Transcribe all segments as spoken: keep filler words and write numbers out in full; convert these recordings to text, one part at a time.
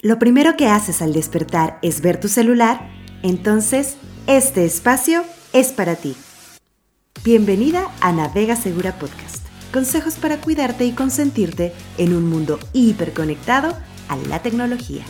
lo primero que haces al despertar es ver tu celular, entonces este espacio es para ti. Bienvenida a Navega Segura Podcast. Consejos para cuidarte y consentirte en un mundo hiperconectado a la tecnología.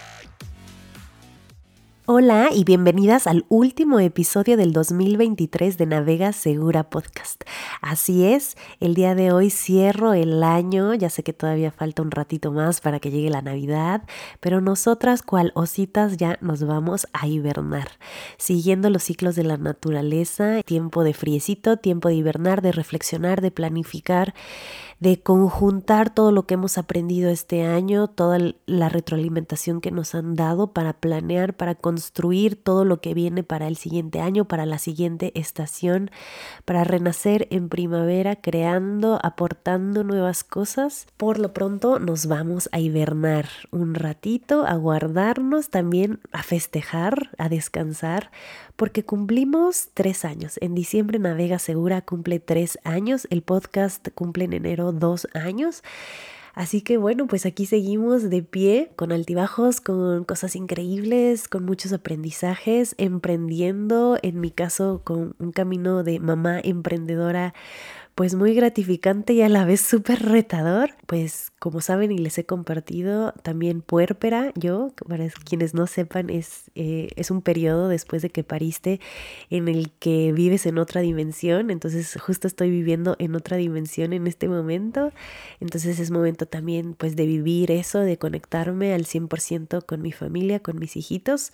Hola y bienvenidas al último episodio del dos mil veintitrés de Navega Segura Podcast. Así es, el día de hoy cierro el año, ya sé que todavía falta un ratito más para que llegue la Navidad, pero nosotras cual ositas ya nos vamos a hibernar, siguiendo los ciclos de la naturaleza, tiempo de friecito, tiempo de hibernar, de reflexionar, de planificar, de conjuntar todo lo que hemos aprendido este año, toda la retroalimentación que nos han dado para planear, para construir todo lo que viene para el siguiente año, para la siguiente estación, para renacer en primavera, creando, aportando nuevas cosas. Por lo pronto nos vamos a hibernar un ratito, a guardarnos, también a festejar, a descansar, porque cumplimos tres años. En diciembre Navega Segura cumple tres años, el podcast cumple en enero dos años. Así que bueno, pues aquí seguimos de pie, con altibajos, con cosas increíbles, con muchos aprendizajes, emprendiendo, en mi caso con un camino de mamá emprendedora pues muy gratificante y a la vez súper retador. Pues como saben y les he compartido, también puérpera. Yo, para quienes no sepan, es, eh, es un periodo después de que pariste en el que vives en otra dimensión. Entonces justo estoy viviendo en otra dimensión en este momento. Entonces es momento también pues de vivir eso, de conectarme al cien por ciento con mi familia, con mis hijitos.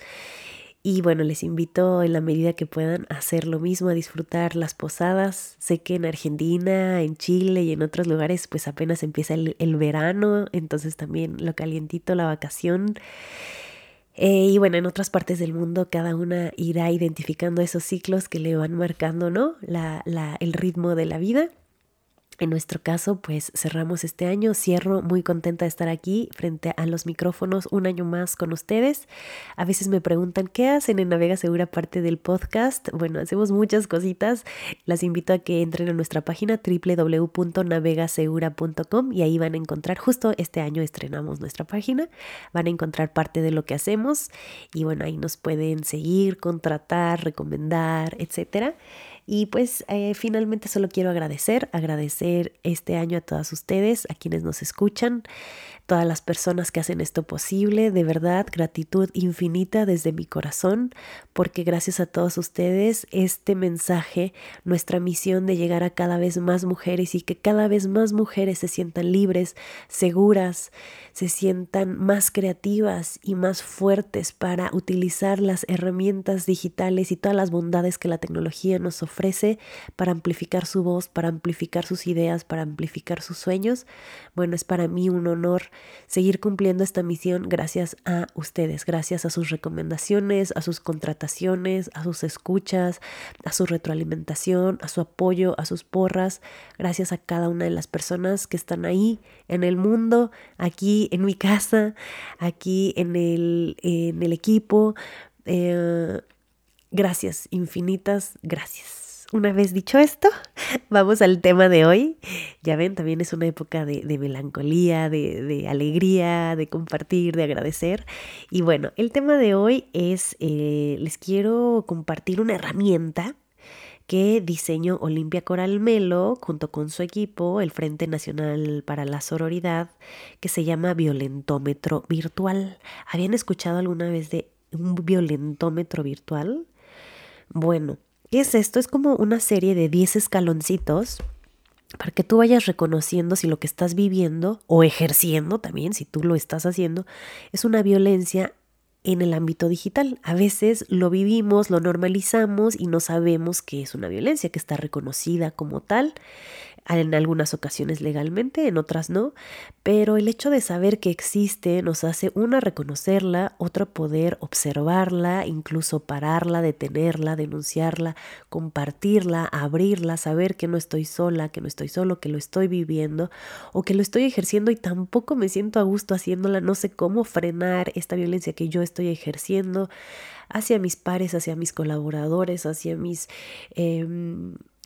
Y bueno, les invito en la medida que puedan a hacer lo mismo, a disfrutar las posadas. Sé que en Argentina, en Chile y en otros lugares pues apenas empieza el, el verano, entonces también lo calientito, la vacación. Eh, y bueno, en otras partes del mundo cada una irá identificando esos ciclos que le van marcando, ¿no? La, la, el ritmo de la vida. En nuestro caso, pues cerramos este año, cierro muy contenta de estar aquí frente a los micrófonos un año más con ustedes. A veces me preguntan, ¿qué hacen en Navega Segura aparte del podcast? Bueno, hacemos muchas cositas. Las invito a que entren a nuestra página doble u doble u doble u punto navega segura punto com y ahí van a encontrar, justo este año estrenamos nuestra página, van a encontrar parte de lo que hacemos y bueno, ahí nos pueden seguir, contratar, recomendar, etcétera. Y pues eh, finalmente solo quiero agradecer, agradecer este año a todas ustedes, a quienes nos escuchan, todas las personas que hacen esto posible. De verdad, gratitud infinita desde mi corazón, porque gracias a todos ustedes este mensaje, nuestra misión de llegar a cada vez más mujeres y que cada vez más mujeres se sientan libres, seguras, se sientan más creativas y más fuertes para utilizar las herramientas digitales y todas las bondades que la tecnología nos ofrece para amplificar su voz, para amplificar sus ideas, para amplificar sus sueños. Bueno, es para mí un honor seguir cumpliendo esta misión gracias a ustedes, gracias a sus recomendaciones, a sus contrataciones, a sus escuchas, a su retroalimentación, a su apoyo, a sus porras, gracias a cada una de las personas que están ahí en el mundo, aquí en mi casa, aquí en el, en el equipo. Eh, gracias, infinitas gracias. Una vez dicho esto, vamos al tema de hoy. Ya ven, también es una época de, de melancolía, de, de alegría, de compartir, de agradecer. Y bueno, el tema de hoy es, eh, les quiero compartir una herramienta que diseñó Olimpia Coral Melo junto con su equipo, el Frente Nacional para la Sororidad, que se llama Violentómetro Virtual. ¿Habían escuchado alguna vez de un violentómetro virtual? Bueno, ¿qué es esto? Es como una serie de diez escaloncitos para que tú vayas reconociendo si lo que estás viviendo o ejerciendo también, si tú lo estás haciendo, es una violencia en el ámbito digital. A veces lo vivimos, lo normalizamos y no sabemos que es una violencia, que está reconocida como tal. En algunas ocasiones legalmente, en otras no, pero el hecho de saber que existe nos hace, una, reconocerla, otra, poder observarla, incluso pararla, detenerla, denunciarla, compartirla, abrirla, saber que no estoy sola, que no estoy solo, que lo estoy viviendo o que lo estoy ejerciendo y tampoco me siento a gusto haciéndola. No sé cómo frenar esta violencia que yo estoy ejerciendo hacia mis pares, hacia mis colaboradores, hacia mis... Eh,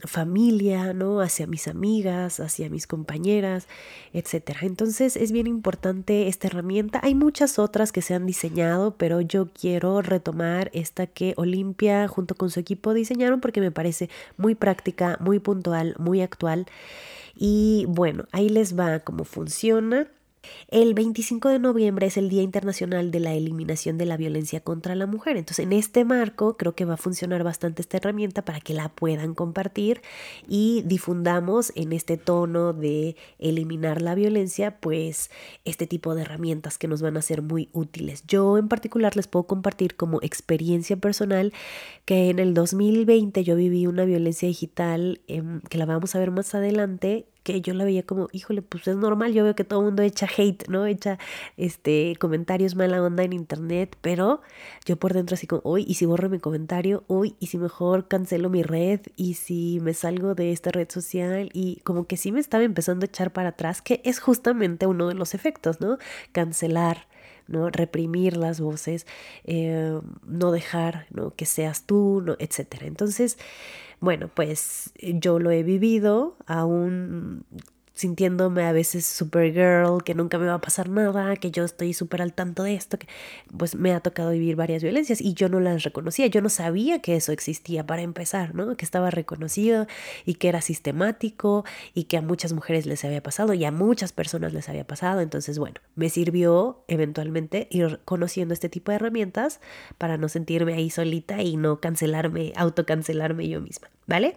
familia, ¿no? Hacia mis amigas, hacia mis compañeras, etcétera. Entonces es bien importante esta herramienta. Hay muchas otras que se han diseñado, pero yo quiero retomar esta que Olimpia junto con su equipo diseñaron porque me parece muy práctica, muy puntual, muy actual. Y bueno, ahí les va cómo funciona. El veinticinco de noviembre es el Día Internacional de la Eliminación de la Violencia contra la Mujer. Entonces, en este marco creo que va a funcionar bastante esta herramienta para que la puedan compartir y difundamos en este tono de eliminar la violencia, pues este tipo de herramientas que nos van a ser muy útiles. Yo en particular les puedo compartir como experiencia personal que en el dos mil veinte yo viví una violencia digital eh, que la vamos a ver más adelante, que yo la veía como, híjole, pues es normal, yo veo que todo el mundo echa hate, ¿no? Echa este, comentarios mala onda en internet, pero yo por dentro así como, uy, ¿y si borro mi comentario? Uy, ¿y si mejor cancelo mi red? ¿Y si me salgo de esta red social? Y como que sí me estaba empezando a echar para atrás, que es justamente uno de los efectos, ¿no? Cancelar, ¿no? Reprimir las voces, eh, no dejar, ¿no? Que seas tú, ¿no? Etcétera. Entonces, bueno, pues yo lo he vivido, aún sintiéndome a veces Supergirl, que nunca me va a pasar nada, que yo estoy súper al tanto de esto, que pues me ha tocado vivir varias violencias y yo no las reconocía, yo no sabía que eso existía para empezar, ¿no? Que estaba reconocido y que era sistemático y que a muchas mujeres les había pasado y a muchas personas les había pasado. Entonces, bueno, me sirvió eventualmente ir conociendo este tipo de herramientas para no sentirme ahí solita y no cancelarme, autocancelarme yo misma, ¿vale?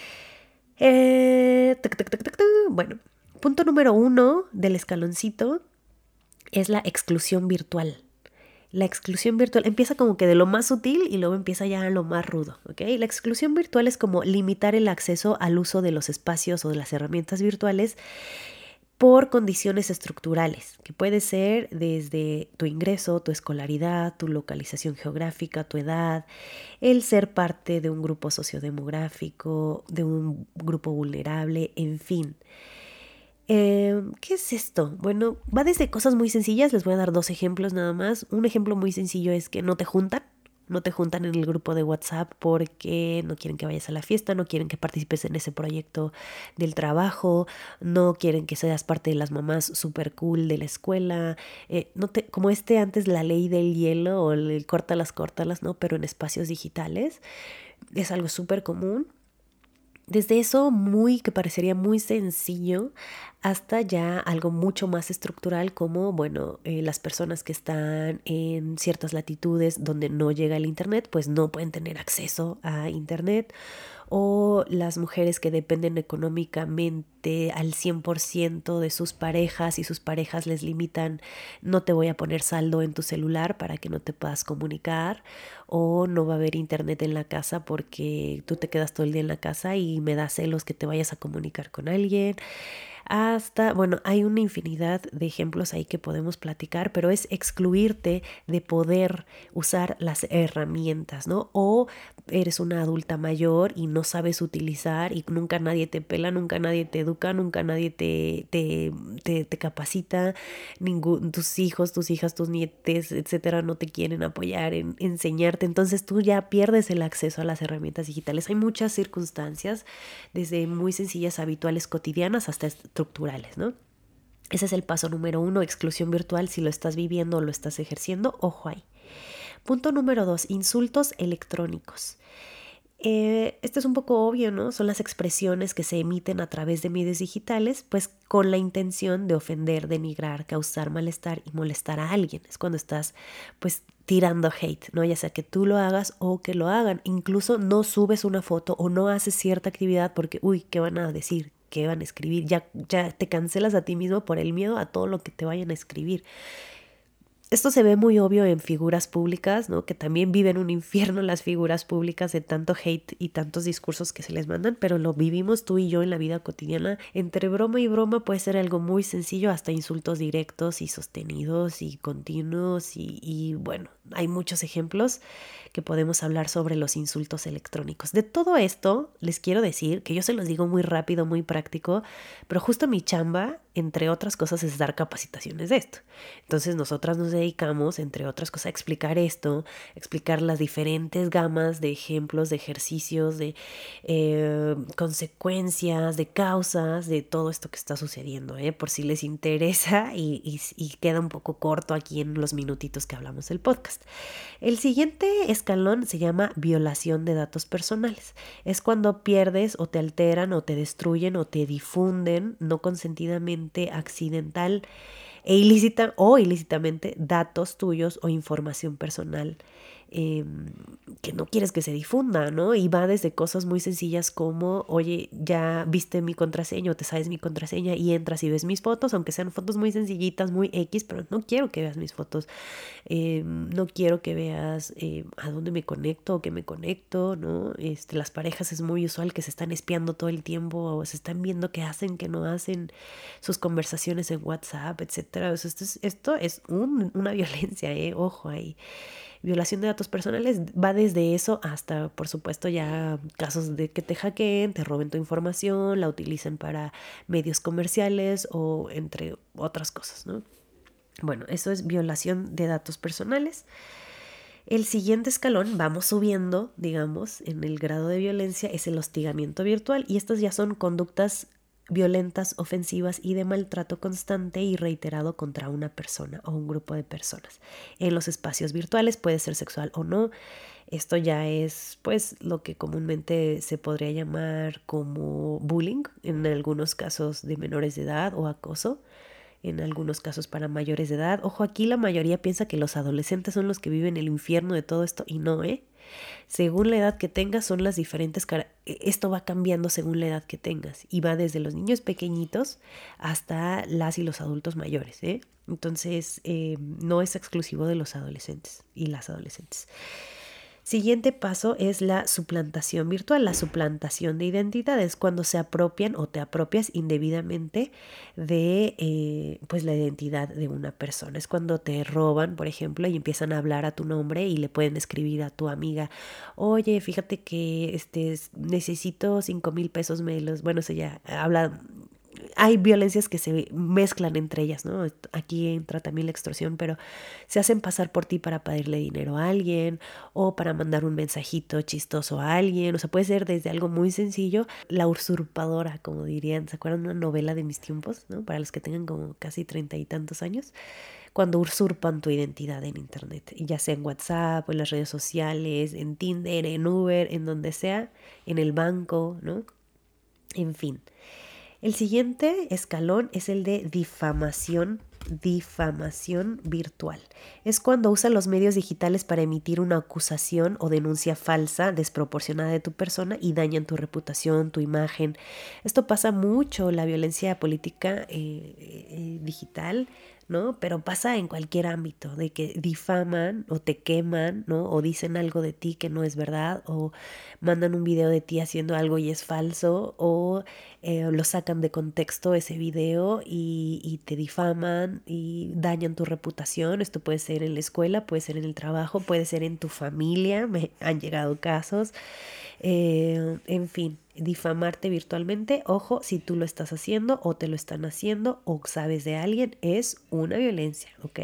Eh, tuc, tuc, tuc, tuc, tuc. Bueno, punto número uno del escaloncito es la exclusión virtual. La exclusión virtual empieza como que de lo más sutil y luego empieza ya a lo más rudo, ¿ok? La exclusión virtual es como limitar el acceso al uso de los espacios o de las herramientas virtuales por condiciones estructurales, que puede ser desde tu ingreso, tu escolaridad, tu localización geográfica, tu edad, el ser parte de un grupo sociodemográfico, de un grupo vulnerable, en fin. Eh, ¿Qué es esto? Bueno, va desde cosas muy sencillas, les voy a dar dos ejemplos nada más. Un ejemplo muy sencillo es que no te juntan. No te juntan en el grupo de WhatsApp porque no quieren que vayas a la fiesta, no quieren que participes en ese proyecto del trabajo, no quieren que seas parte de las mamás super cool de la escuela. Eh, no te, como este antes la ley del hielo o el córtalas, córtalas, ¿no? Pero en espacios digitales es algo súper común. Desde eso muy que parecería muy sencillo hasta ya algo mucho más estructural como, bueno, eh, las personas que están en ciertas latitudes donde no llega el internet, pues no pueden tener acceso a internet, o las mujeres que dependen económicamente al cien por ciento de sus parejas y sus parejas les limitan, no te voy a poner saldo en tu celular para que no te puedas comunicar, o no va a haber internet en la casa porque tú te quedas todo el día en la casa y me da celos que te vayas a comunicar con alguien. Hasta, bueno, hay una infinidad de ejemplos ahí que podemos platicar, pero es excluirte de poder usar las herramientas, ¿no? O eres una adulta mayor y no sabes utilizar y nunca nadie te pela, nunca nadie te educa, nunca nadie te, te, te, te capacita, ningún, tus hijos, tus hijas, tus nietes, etcétera, no te quieren apoyar en enseñarte, entonces tú ya pierdes el acceso a las herramientas digitales. Hay muchas circunstancias, desde muy sencillas, habituales, cotidianas, hasta estructurales, ¿no? Ese es el paso número uno, exclusión virtual. Si lo estás viviendo o lo estás ejerciendo, ojo ahí. Punto número dos, insultos electrónicos. Eh, esto es un poco obvio, ¿no? Son las expresiones que se emiten a través de medios digitales, pues con la intención de ofender, denigrar, causar malestar y molestar a alguien. Es cuando estás, pues, tirando hate, ¿no? Ya sea que tú lo hagas o que lo hagan. Incluso no subes una foto o no haces cierta actividad porque, uy, ¿qué van a decir? ¿Qué van a escribir? Ya, ya te cancelas a ti mismo por el miedo a todo lo que te vayan a escribir. Esto se ve muy obvio en figuras públicas, ¿no? Que también viven un infierno las figuras públicas de tanto hate y tantos discursos que se les mandan, pero lo vivimos tú y yo en la vida cotidiana. Entre broma y broma puede ser algo muy sencillo hasta insultos directos y sostenidos y continuos y, y bueno, hay muchos ejemplos que podemos hablar sobre los insultos electrónicos. De todo esto les quiero decir que yo se los digo muy rápido, muy práctico, pero justo mi chamba entre otras cosas, es dar capacitaciones de esto. Entonces nosotras nos dedicamos, entre otras cosas, a explicar esto, explicar las diferentes gamas de ejemplos, de ejercicios, de eh, consecuencias, de causas, de todo esto que está sucediendo, ¿eh? Por si les interesa y, y, y queda un poco corto aquí en los minutitos que hablamos del podcast. El siguiente escalón se llama violación de datos personales. Es cuando pierdes o te alteran o te destruyen o te difunden no consentidamente, accidental e ilícita o ilícitamente datos tuyos o información personal eh, que no quieres que se difunda, ¿no? Y va desde cosas muy sencillas como, oye, ya viste mi contraseña o te sabes mi contraseña y entras y ves mis fotos, aunque sean fotos muy sencillitas, muy X, pero no quiero que veas mis fotos, eh, no quiero que veas eh, a dónde me conecto o que me conecto, ¿no? Este, las parejas es muy usual que se están espiando todo el tiempo o se están viendo qué hacen, qué no hacen, sus conversaciones en WhatsApp, etcétera. O sea, esto es, esto es un, una violencia, ¿eh? Ojo ahí. Violación de datos personales va desde eso hasta, por supuesto, ya casos de que te hackeen, te roben tu información, la utilicen para medios comerciales o entre otras cosas, ¿no? Bueno, eso es violación de datos personales. El siguiente escalón, vamos subiendo, digamos, en el grado de violencia, es el hostigamiento virtual y estas ya son conductas violentas, ofensivas y de maltrato constante y reiterado contra una persona o un grupo de personas. En los espacios virtuales puede ser sexual o no. Esto ya es, pues, lo que comúnmente se podría llamar como bullying, en algunos casos de menores de edad, o acoso, en algunos casos para mayores de edad. Ojo, aquí la mayoría piensa que los adolescentes son los que viven el infierno de todo esto y no, ¿eh? Según la edad que tengas son las diferentes, car- esto va cambiando según la edad que tengas y va desde los niños pequeñitos hasta las y los adultos mayores, ¿eh? Entonces eh, no es exclusivo de los adolescentes y las adolescentes. Siguiente paso es la suplantación virtual, la suplantación de identidades, cuando se apropian o te apropias indebidamente de eh, pues la identidad de una persona. Es cuando te roban, por ejemplo, y empiezan a hablar a tu nombre y le pueden escribir a tu amiga, oye, fíjate que este, necesito cinco mil pesos, me los, bueno, eso ya habla. Hay violencias que se mezclan entre ellas, ¿no? Aquí entra también la extorsión, pero se hacen pasar por ti para pedirle dinero a alguien o para mandar un mensajito chistoso a alguien. O sea, puede ser desde algo muy sencillo, la usurpadora, como dirían. ¿Se acuerdan de una novela de mis tiempos, ¿no? Para los que tengan como casi treinta y tantos años, cuando usurpan tu identidad en internet, ya sea en WhatsApp o en las redes sociales, en Tinder, en Uber, en donde sea, en el banco, ¿no? En fin. El siguiente escalón es el de difamación, difamación virtual. Es cuando usan los medios digitales para emitir una acusación o denuncia falsa, desproporcionada de tu persona y dañan tu reputación, tu imagen. Esto pasa mucho, la violencia política eh, eh, digital, ¿no? Pero pasa en cualquier ámbito, de que difaman o te queman, ¿no? O dicen algo de ti que no es verdad, o mandan un video de ti haciendo algo y es falso, o eh, lo sacan de contexto ese video y, y te difaman y dañan tu reputación. Esto puede ser en la escuela, puede ser en el trabajo, puede ser en tu familia, me han llegado casos. Eh, en fin, difamarte virtualmente, ojo, si tú lo estás haciendo o te lo están haciendo o sabes de alguien, es una violencia, ¿ok?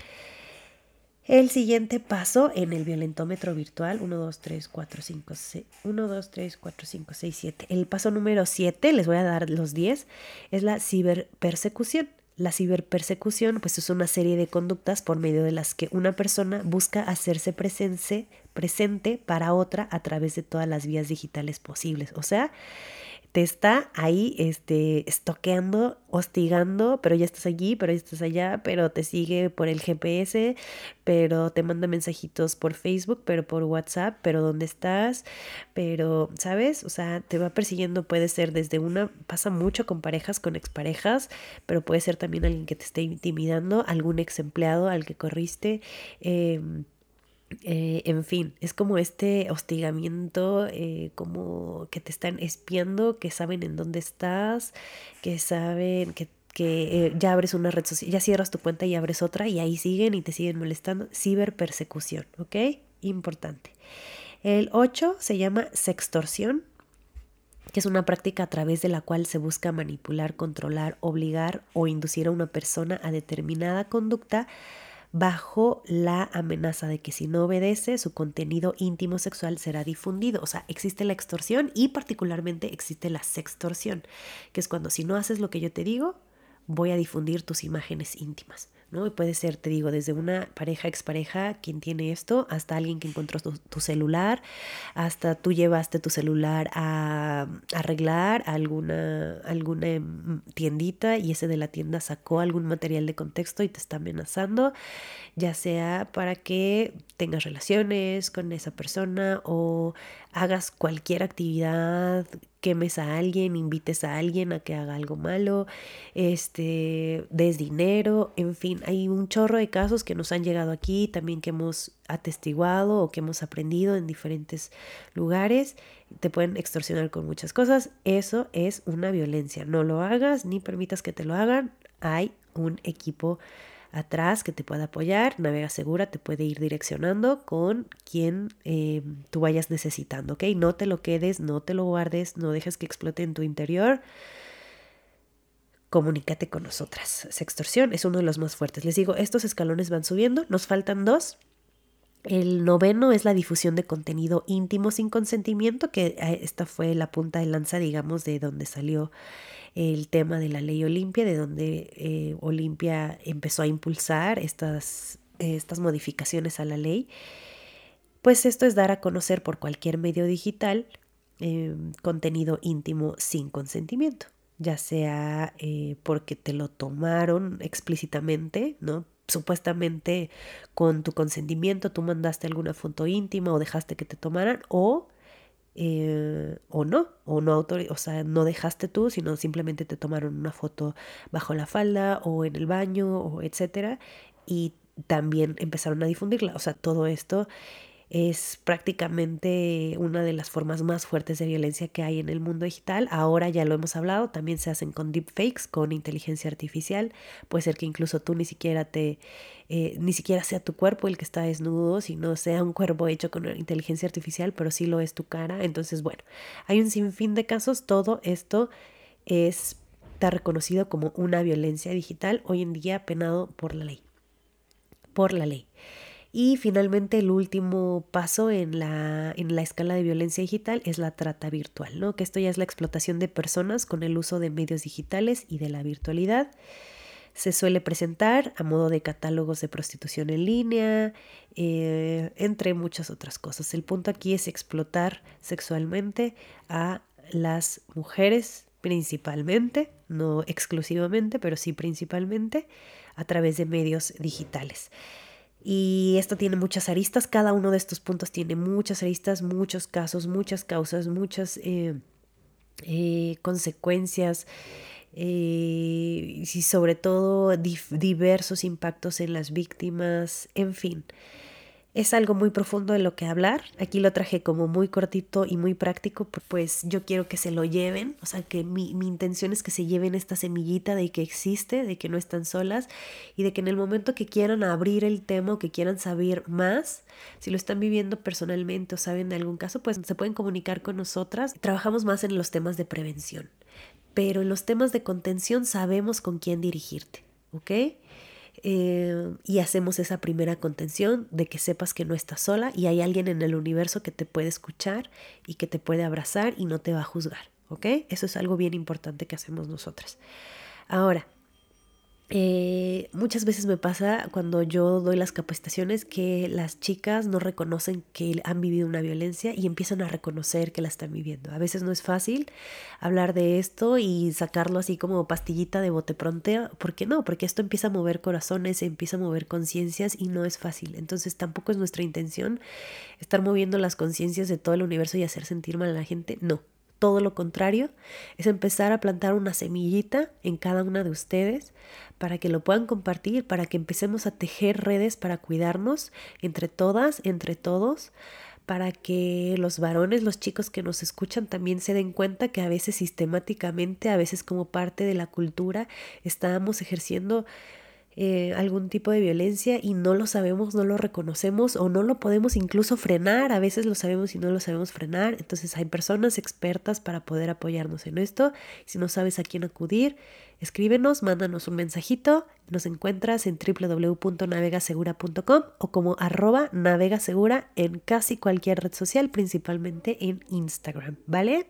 El siguiente paso en el violentómetro virtual, uno, dos, tres, cuatro, cinco, seis, uno, dos, tres, cuatro, cinco, seis, siete. El paso número siete, les voy a dar los diez, es la ciberpersecución. La ciberpersecución, pues, es una serie de conductas por medio de las que una persona busca hacerse presente, presente para otra a través de todas las vías digitales posibles. O sea, te está ahí este, estoqueando, hostigando, pero ya estás allí, pero ya estás allá, pero te sigue por el G P S, pero te manda mensajitos por Facebook, pero por WhatsApp, pero ¿dónde estás? Pero, ¿sabes? O sea, te va persiguiendo, puede ser desde una, pasa mucho con parejas, con exparejas, pero puede ser también alguien que te esté intimidando, algún ex empleado al que corriste, eh, Eh, en fin, es como este hostigamiento, eh, como que te están espiando, que saben en dónde estás, que saben que, que eh, ya abres una red social, ya cierras tu cuenta y abres otra y ahí siguen y te siguen molestando. Ciberpersecución, ¿ok? Importante. El ocho se llama sextorsión. que es una práctica a través de la cual se busca manipular, controlar, obligar o inducir a una persona a determinada conducta bajo la amenaza de que si no obedece, su contenido íntimo sexual será difundido. O sea, existe la extorsión y particularmente existe la sextorsión, que es cuando si no haces lo que yo te digo, voy a difundir tus imágenes íntimas, ¿no? Y puede ser, te digo, desde una pareja, expareja, quien tiene esto, hasta alguien que encontró tu, tu celular, hasta tú llevaste tu celular a, a arreglar a alguna, alguna tiendita y ese de la tienda sacó algún material de contexto y te está amenazando, ya sea para que tengas relaciones con esa persona o hagas cualquier actividad, quemes a alguien, invites a alguien a que haga algo malo, este, des dinero, en fin, hay un chorro de casos que nos han llegado aquí, también que hemos atestiguado o que hemos aprendido en diferentes lugares. Te pueden extorsionar con muchas cosas. Eso es una violencia. No lo hagas ni permitas que te lo hagan. Hay un equipo atrás que te pueda apoyar. Navega Segura te puede ir direccionando con quien eh, tú vayas necesitando, ¿ok? No te lo quedes, no te lo guardes, no dejes que explote en tu interior. Comunícate con nosotras. Sextorsión es uno de los más fuertes. Les digo, estos escalones van subiendo, nos faltan dos. El noveno es la difusión de contenido íntimo sin consentimiento, que esta fue la punta de lanza, digamos, de donde salió el tema de la ley Olimpia, de donde eh, Olimpia empezó a impulsar estas, eh, estas modificaciones a la ley. Pues esto es dar a conocer por cualquier medio digital eh, contenido íntimo sin consentimiento, ya sea eh, porque te lo tomaron explícitamente, ¿no? Supuestamente con tu consentimiento tú mandaste alguna foto íntima o dejaste que te tomaran o, eh, o no, o no autor- o sea, no dejaste tú, sino simplemente te tomaron una foto bajo la falda o en el baño o etcétera y también empezaron a difundirla. O sea, todo esto es prácticamente una de las formas más fuertes de violencia que hay en el mundo digital. Ahora ya lo hemos hablado, también se hacen con deepfakes, con inteligencia artificial. Puede ser que incluso tú ni siquiera te, eh, ni siquiera sea tu cuerpo el que está desnudo, sino sea un cuerpo hecho con inteligencia artificial, pero sí lo es tu cara. Entonces, bueno, hay un sinfín de casos. Todo esto es, está reconocido como una violencia digital, hoy en día penado por la ley. Por la ley. Y finalmente el último paso en la, en la escala de violencia digital es la trata virtual, ¿no? Que esto ya es la explotación de personas con el uso de medios digitales y de la virtualidad. Se suele presentar a modo de catálogos de prostitución en línea, eh, entre muchas otras cosas. El punto aquí es explotar sexualmente a las mujeres principalmente, no exclusivamente, pero sí principalmente, a través de medios digitales. Y esto tiene muchas aristas, cada uno de estos puntos tiene muchas aristas, muchos casos, muchas causas, muchas eh, eh, consecuencias eh, y sobre todo dif- diversos impactos en las víctimas, en fin. Es algo muy profundo de lo que hablar. Aquí lo traje como muy cortito y muy práctico, pues yo quiero que se lo lleven, o sea que mi, mi intención es que se lleven esta semillita de que existe, de que no están solas y de que en el momento que quieran abrir el tema o que quieran saber más, si lo están viviendo personalmente o saben de algún caso, pues se pueden comunicar con nosotras. Trabajamos más en los temas de prevención, pero en los temas de contención sabemos con quién dirigirte, ¿ok? Eh, y hacemos esa primera contención de que sepas que no estás sola y hay alguien en el universo que te puede escuchar y que te puede abrazar y no te va a juzgar, ¿ok? Eso es algo bien importante que hacemos nosotras. Ahora, Eh, muchas veces me pasa cuando yo doy las capacitaciones que las chicas no reconocen que han vivido una violencia y empiezan a reconocer que la están viviendo. A veces no es fácil hablar de esto y sacarlo así como pastillita de bote pronto. ¿Por qué no? Porque esto empieza a mover corazones, empieza a mover conciencias y no es fácil. Entonces tampoco es nuestra intención estar moviendo las conciencias de todo el universo y hacer sentir mal a la gente. No. Todo lo contrario, es empezar a plantar una semillita en cada una de ustedes para que lo puedan compartir, para que empecemos a tejer redes para cuidarnos entre todas, entre todos, para que los varones, los chicos que nos escuchan también se den cuenta que a veces sistemáticamente, a veces como parte de la cultura, estamos ejerciendo eh, algún tipo de violencia y no lo sabemos, no lo reconocemos o no lo podemos incluso frenar. A veces lo sabemos y no lo sabemos frenar. Entonces hay personas expertas para poder apoyarnos en esto. Si no sabes a quién acudir, escríbenos, mándanos un mensajito. Nos encuentras en doble u doble u doble u punto navegasegura punto com o como arroba navegasegura en casi cualquier red social, principalmente en Instagram, ¿vale?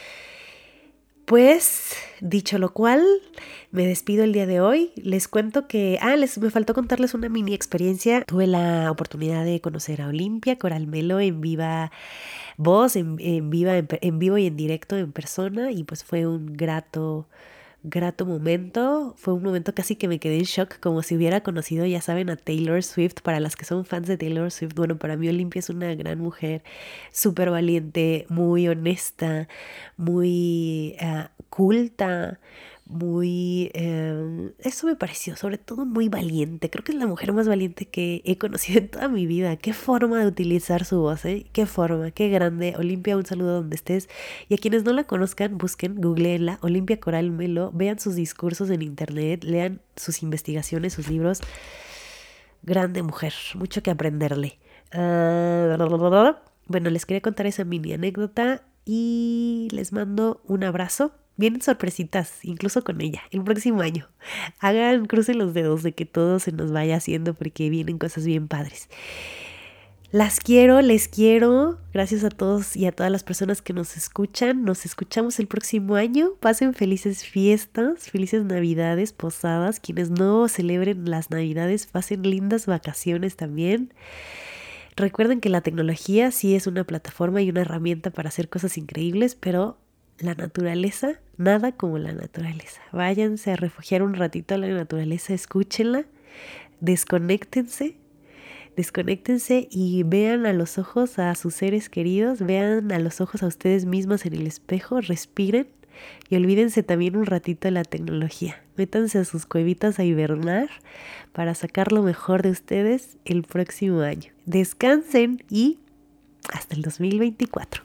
Pues, dicho lo cual, me despido el día de hoy. Les cuento que, ah, les me faltó contarles una mini experiencia. Tuve la oportunidad de conocer a Olimpia Coral Melo en viva voz, en, en, viva, en, en vivo y en directo, en persona, y pues fue un grato, grato momento. Fue un momento casi que me quedé en shock, como si hubiera conocido, ya saben, a Taylor Swift. Para las que son fans de Taylor Swift, bueno, para mí Olimpia es una gran mujer, súper valiente, muy honesta, muy uh, culta, muy... Eh, eso me pareció, sobre todo muy valiente. Creo que es la mujer más valiente que he conocido en toda mi vida. Qué forma de utilizar su voz, ¿eh? Qué forma, qué grande. Olimpia, un saludo donde estés. Y a quienes no la conozcan, busquen, googleenla, Olimpia Coral Melo, vean sus discursos en internet, lean sus investigaciones, sus libros. Grande mujer, mucho que aprenderle. Uh, bueno, les quería contar esa mini anécdota y les mando un abrazo. Vienen sorpresitas, incluso con ella, el próximo año. Hagan, crucen los dedos de que todo se nos vaya haciendo porque vienen cosas bien padres. Las quiero, les quiero. Gracias a todos y a todas las personas que nos escuchan. Nos escuchamos el próximo año. Pasen felices fiestas, felices navidades, posadas. Quienes no celebren las navidades, pasen lindas vacaciones también. Recuerden que la tecnología sí es una plataforma y una herramienta para hacer cosas increíbles, pero la naturaleza, nada como la naturaleza. Váyanse a refugiar un ratito a la naturaleza, escúchenla, desconéctense, desconéctense y vean a los ojos a sus seres queridos, vean a los ojos a ustedes mismos en el espejo, respiren y olvídense también un ratito de la tecnología. Métanse a sus cuevitas a hibernar para sacar lo mejor de ustedes el próximo año. Descansen y hasta el dos mil veinticuatro.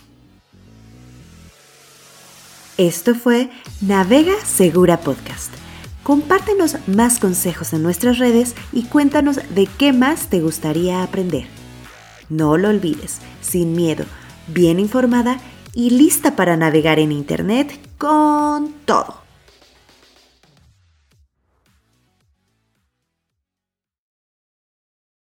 Esto fue Navega Segura Podcast. Compártenos más consejos en nuestras redes y cuéntanos de qué más te gustaría aprender. No lo olvides, sin miedo, bien informada y lista para navegar en Internet con todo.